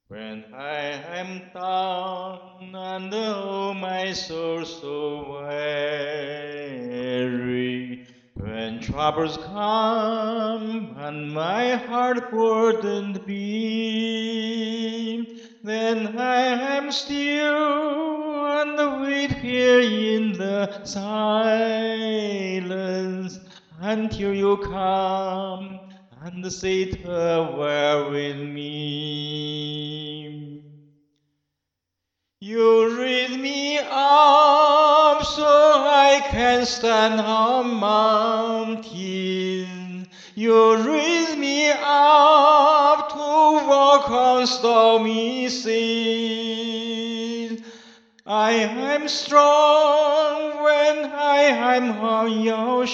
When I am down and oh my soul so weary, when troubles come and my heart burdened be, then I am still and wait here in the silence until you come and sit awhile with me. You raise me up so I can stand on mountains. You raise me up to walk on stormy seas. I am strong when I am on your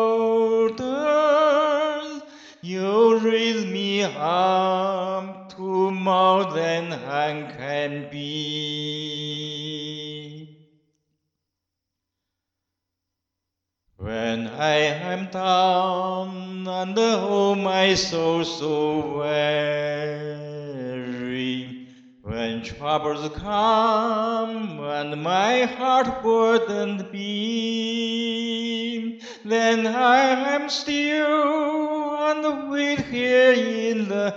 shoulders. You raise me up to more than I can be. When I am down and oh my soul so weary, when troubles come and my heart burdened be, then I am still and wait here in the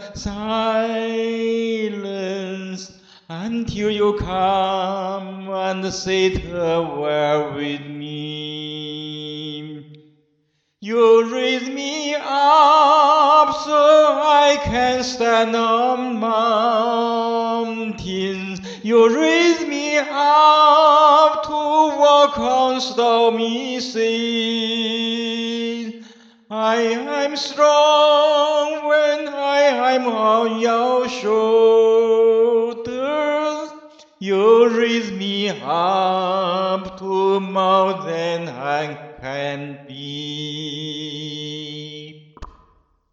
silence until you come and sit awhile with me. You raise me up so I can stand on mountains. You raise me up to walk on stormy seas. I am strong when I am on your shoulders. You raise me up to more than I can be.